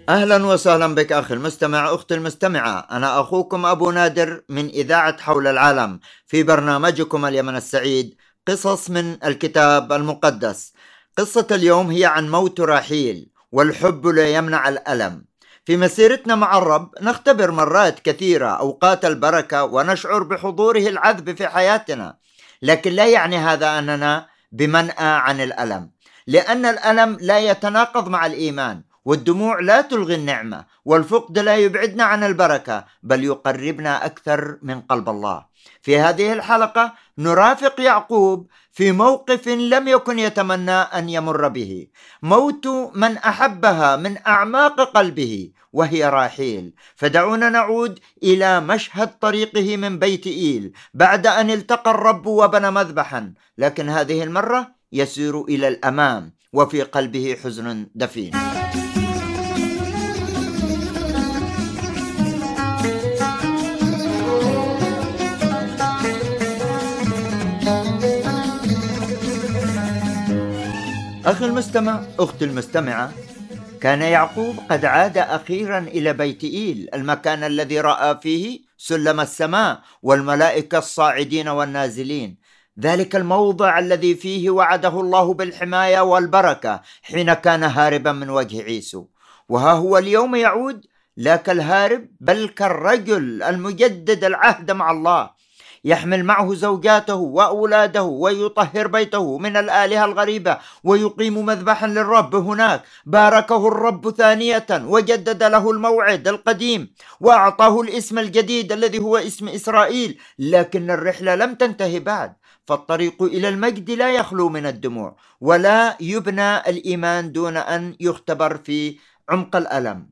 أهلا وسهلا بك أخي المستمع، أختي المستمعة. أنا أخوكم أبو نادر من إذاعة حول العالم في برنامجكم اليمن السعيد، قصص من الكتاب المقدس. قصة اليوم هي عن موت راحيل، والحب لا يمنع الألم. في مسيرتنا مع الرب نختبر مرات كثيرة أوقات البركة ونشعر بحضوره العذب في حياتنا، لكن لا يعني هذا أننا بمنأى عن الألم، لأن الألم لا يتناقض مع الإيمان، والدموع لا تلغي النعمة، والفقد لا يبعدنا عن البركة، بل يقربنا أكثر من قلب الله. في هذه الحلقة نرافق يعقوب في موقف لم يكن يتمنى أن يمر به، موت من أحبها من أعماق قلبه، وهي راحيل. فدعونا نعود إلى مشهد طريقه من بيت إيل بعد أن التقى الرب وبنى مذبحا، لكن هذه المرة يسير إلى الأمام وفي قلبه حزن دفين. أخي المستمع، أختي المستمعة، كان يعقوب قد عاد أخيرا إلى بيت إيل، المكان الذي رأى فيه سلم السماء والملائكة الصاعدين والنازلين، ذلك الموضع الذي فيه وعده الله بالحماية والبركة حين كان هاربا من وجه عيسو. وها هو اليوم يعود، لا كالهارب بل كالرجل المجدد العهد مع الله، يحمل معه زوجاته وأولاده ويطهر بيته من الآلهة الغريبة ويقيم مذبحا للرب هناك. باركه الرب ثانية وجدد له الموعد القديم وأعطاه الاسم الجديد الذي هو اسم إسرائيل. لكن الرحلة لم تنتهي بعد، فالطريق إلى المجد لا يخلو من الدموع، ولا يبنى الإيمان دون أن يختبر في عمق الألم.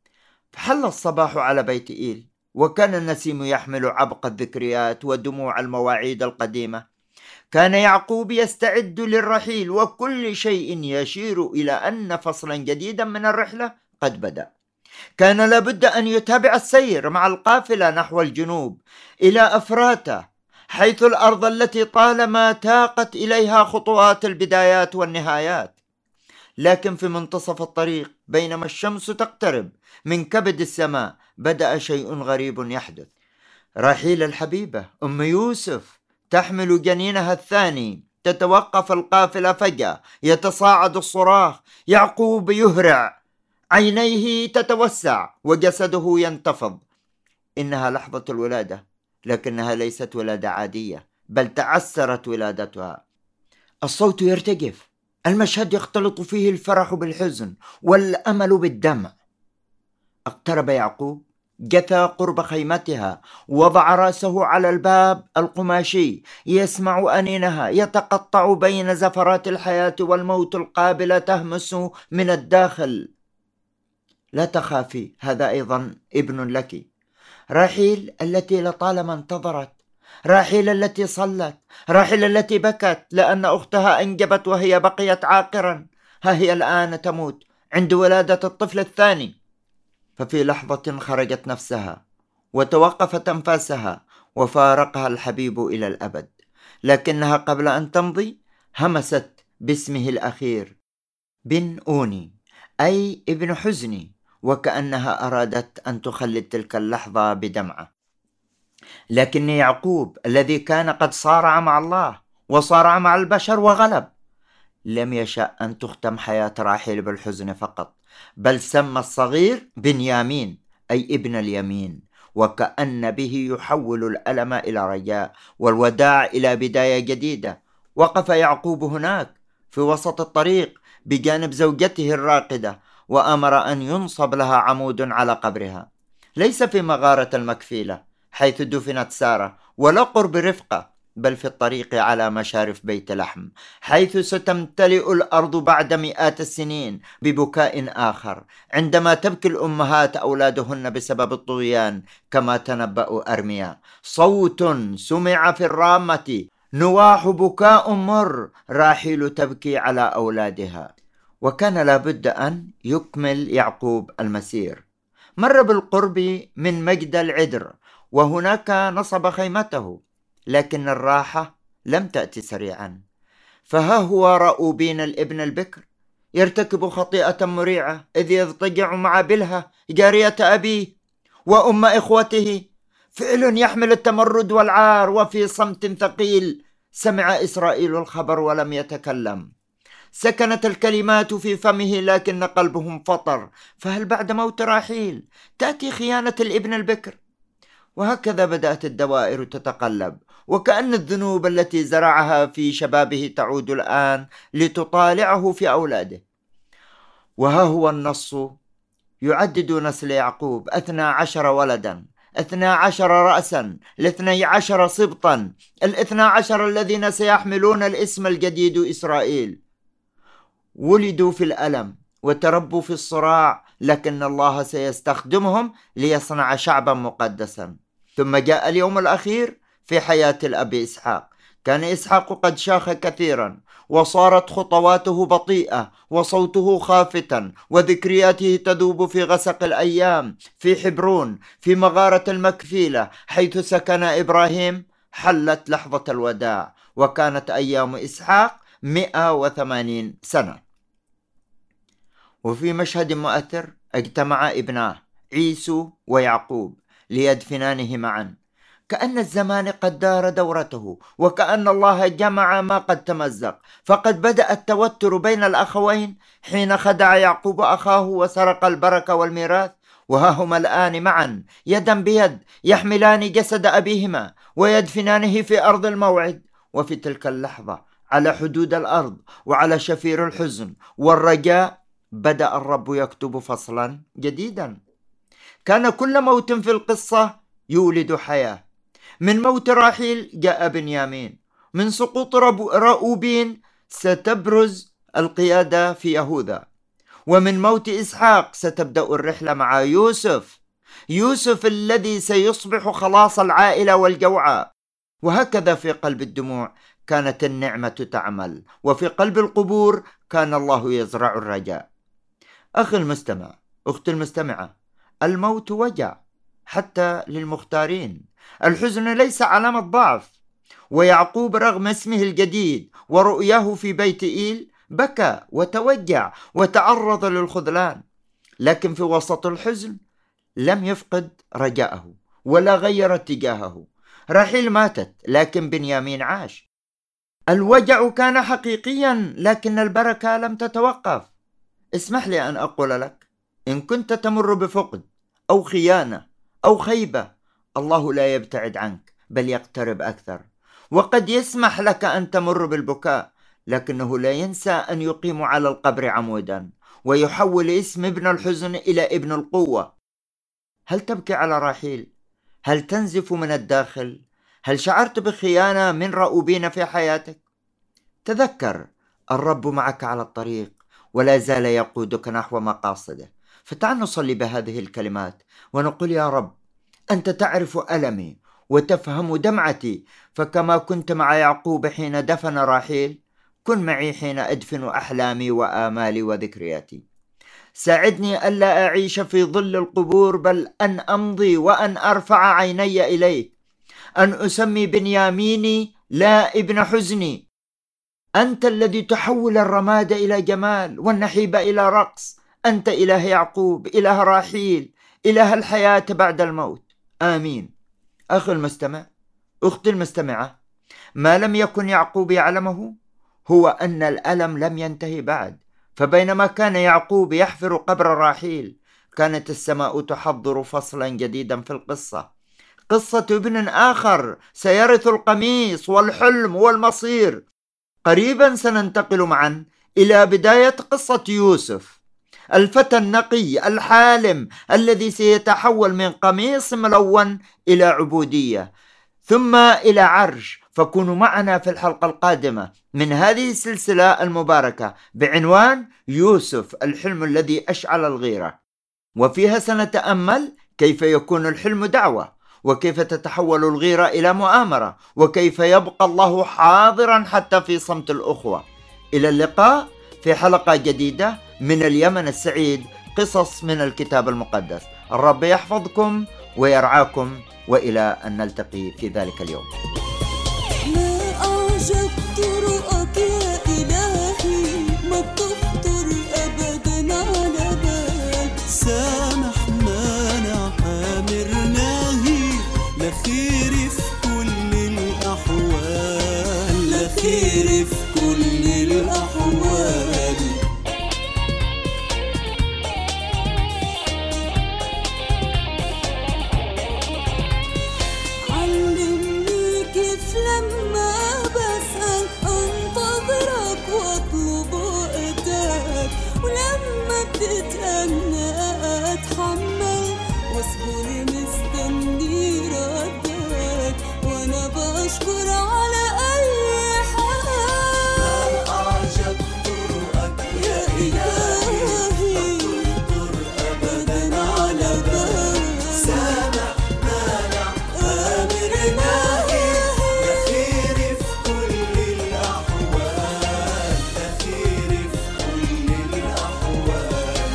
حل الصباح على بيت إيل، وكان النسيم يحمل عبق الذكريات ودموع المواعيد القديمة. كان يعقوب يستعد للرحيل، وكل شيء يشير إلى أن فصلا جديدا من الرحلة قد بدأ. كان لابد أن يتابع السير مع القافلة نحو الجنوب إلى أفراته، حيث الأرض التي طالما تاقت إليها خطوات البدايات والنهايات. لكن في منتصف الطريق، بينما الشمس تقترب من كبد السماء، بدأ شيء غريب يحدث. راحيل الحبيبة أم يوسف تحمل جنينها الثاني. تتوقف القافلة فجأة، يتصاعد الصراخ، يعقوب يهرع، عينيه تتوسع وجسده ينتفض. إنها لحظة الولادة، لكنها ليست ولادة عادية، بل تعسرت ولادتها. الصوت يرتجف، المشهد يختلط فيه الفرح بالحزن والأمل بالدمع. اقترب يعقوب، جثى قرب خيمتها، وضع رأسه على الباب القماشي، يسمع أنينها يتقطع بين زفرات الحياة والموت القابلة تهمس من الداخل. لا تخافي، هذا أيضا ابن لك. راحيل التي لطالما انتظرت، راحيل التي صلت، راحيل التي بكت لأن أختها أنجبت وهي بقيت عاقرا، ها هي الآن تموت عند ولادة الطفل الثاني. ففي لحظة خرجت نفسها وتوقفت أنفاسها، وفارقها الحبيب إلى الأبد. لكنها قبل أن تمضي همست باسمه الأخير، بن أوني، أي ابن حزني، وكأنها أرادت أن تخلد تلك اللحظة بدمعة. لكن يعقوب الذي كان قد صارع مع الله وصارع مع البشر وغلب، لم يشأ أن تختم حياة راحيل بالحزن فقط، بل سمى الصغير بنيامين، أي ابن اليمين، وكأن به يحول الألم إلى رجاء والوداع إلى بداية جديدة. وقف يعقوب هناك في وسط الطريق بجانب زوجته الراقدة، وأمر أن ينصب لها عمود على قبرها، ليس في مغارة المكفيلة حيث دفنت سارة، ولا قرب رفقة، بل في الطريق على مشارف بيت لحم، حيث ستمتلئ الأرض بعد مئات السنين ببكاء آخر، عندما تبكي الأمهات أولادهن بسبب الطغيان، كما تنبأ أرميا. صوت سمع في الرامة، نواح بكاء مر، راحيل تبكي على أولادها. وكان لابد أن يكمل يعقوب المسير. مر بالقرب من مجد العدر، وهناك نصب خيمته، لكن الراحة لم تأتي سريعا. فها هو رأوبين الابن البكر يرتكب خطيئة مريعة إذ يضطجع مع بلهة جارية أبيه وأم إخوته، فعل يحمل التمرد والعار. وفي صمت ثقيل سمع إسرائيل الخبر ولم يتكلم. سكنت الكلمات في فمه لكن قلبه انفطر. فهل بعد موت راحيل تأتي خيانة الابن البكر؟ وهكذا بدأت الدوائر تتقلب، وكأن الذنوب التي زرعها في شبابه تعود الآن لتطالعه في أولاده. وها هو النص يعدد نسل يعقوب 12 ولدا، 12 رأسا، 12 سبطا، 12 الذين سيحملون الاسم الجديد إسرائيل. ولدوا في الألم وتربوا في الصراع، لكن الله سيستخدمهم ليصنع شعبا مقدسا. ثم جاء اليوم الأخير في حياة الأب إسحاق. كان إسحاق قد شاخ كثيرا، وصارت خطواته بطيئة، وصوته خافتا، وذكرياته تذوب في غسق الأيام. في حبرون في مغارة المكفيلة حيث سكن إبراهيم حلت لحظة الوداع، وكانت أيام إسحاق 180 سنة. وفي مشهد مؤثر اجتمع ابناه عيسو ويعقوب ليدفنانه معا، كأن الزمان قد دار دورته، وكأن الله جمع ما قد تمزق. فقد بدأ التوتر بين الأخوين حين خدع يعقوب أخاه وسرق البركة والميراث، وها هما الآن معا يدا بيد يحملان جسد أبيهما ويدفنانه في أرض الموعد. وفي تلك اللحظة على حدود الأرض وعلى شفير الحزن والرجاء بدأ الرب يكتب فصلا جديدا. كان كل موت في القصة يولد حياة. من موت راحيل جاء بنيامين، من سقوط رؤوبين ستبرز القيادة في يهوذا، ومن موت إسحاق ستبدأ الرحلة مع يوسف الذي سيصبح خلاص العائلة والجوعى. وهكذا في قلب الدموع كانت النعمة تعمل، وفي قلب القبور كان الله يزرع الرجاء. أخي المستمع، أختي المستمعة، الموت وجع حتى للمختارين. الحزن ليس علامة ضعف. ويعقوب رغم اسمه الجديد ورؤياه في بيت إيل بكى وتوجع وتعرض للخذلان، لكن في وسط الحزن لم يفقد رجاءه ولا غير اتجاهه. راحيل ماتت لكن بنيامين عاش. الوجع كان حقيقيا لكن البركة لم تتوقف. اسمح لي أن أقول لك، إن كنت تمر بفقد أو خيانة أو خيبة، الله لا يبتعد عنك بل يقترب أكثر. وقد يسمح لك أن تمر بالبكاء، لكنه لا ينسى أن يقيم على القبر عمودا ويحول اسم ابن الحزن إلى ابن القوة. هل تبكي على راحيل؟ هل تنزف من الداخل؟ هل شعرت بخيانة من رؤوبين في حياتك؟ تذكر الرب معك على الطريق ولا زال يقودك نحو مقاصده. فتعال نصلي بهذه الكلمات ونقول: يا رب، أنت تعرف ألمي وتفهم دمعتي، فكما كنت مع يعقوب حين دفن راحيل كن معي حين أدفن أحلامي وآمالي وذكرياتي. ساعدني ألا أعيش في ظل القبور، بل أن أمضي وأن أرفع عيني إليك، أن أسمي بنياميني لا ابن حزني. أنت الذي تحول الرماد إلى جمال والنحيب إلى رقص. أنت إله يعقوب، إله راحيل، إله الحياة بعد الموت. آمين. أخي المستمع، أختي المستمعة، ما لم يكن يعقوب يعلمه هو أن الألم لم ينتهي بعد. فبينما كان يعقوب يحفر قبر راحيل، كانت السماء تحضر فصلا جديدا في القصة، قصة ابن آخر سيرث القميص والحلم والمصير. قريبا سننتقل معا إلى بداية قصة يوسف، الفتى النقي الحالم الذي سيتحول من قميص ملون إلى عبودية ثم إلى عرش. فكونوا معنا في الحلقة القادمة من هذه السلسلة المباركة بعنوان يوسف، الحلم الذي أشعل الغيرة، وفيها سنتأمل كيف يكون الحلم دعوة، وكيف تتحول الغيرة إلى مؤامرة، وكيف يبقى الله حاضرا حتى في صمت الأخوة. إلى اللقاء في حلقة جديدة من اليمن السعيد، قصص من الكتاب المقدس. الرب يحفظكم ويرعاكم، وإلى أن نلتقي في ذلك اليوم. ما أعجبت رؤاك يا إلهي، ما تفطر خير في كل الأحوال، لا خير في كل الأحوال. علمني كيف لما بسأل أنتظرك وأطلب وقتك، ولما بتتأنى أتحمل واصبر مستني ردك، وأنا بشكر على أي حال. أعجب طرقك يا إلهي، تنظر أبدا على بال. سامع مانع آمر ناهي، لا خير في كل الأحوال، لا خير في كل الأحوال.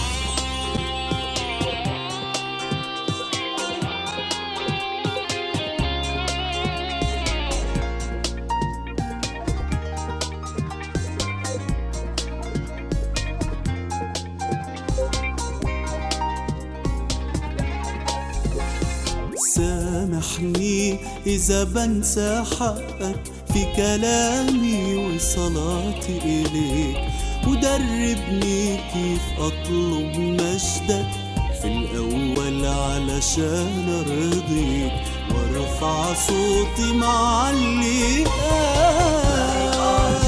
سامحني إذا بنسى حقك في كلامي وصلاتي إليك، ودربني كيف أطلب مجدك في الأول علشان أرضيك، وارفع صوتي مع اللي قال.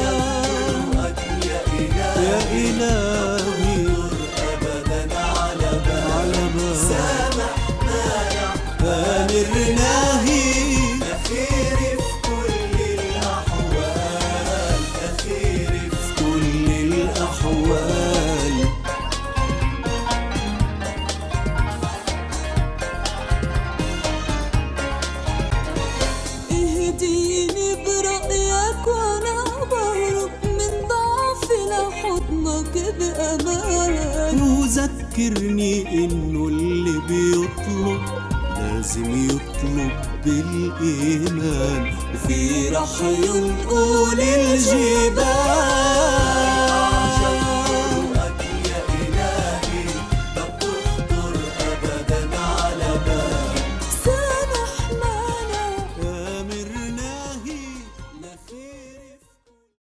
يا إلهي أبدا على بال. سامح آمر ناهي، لا خير في كل الأحوال، لا خير في كل الأحوال. اهديني برأيك وأنا بهرب من ضعفي لحضنك بأمان، وذكرني إنه اللي بيطلب لازم يطلب بالإيمان، وفي رح ينقل الجبال.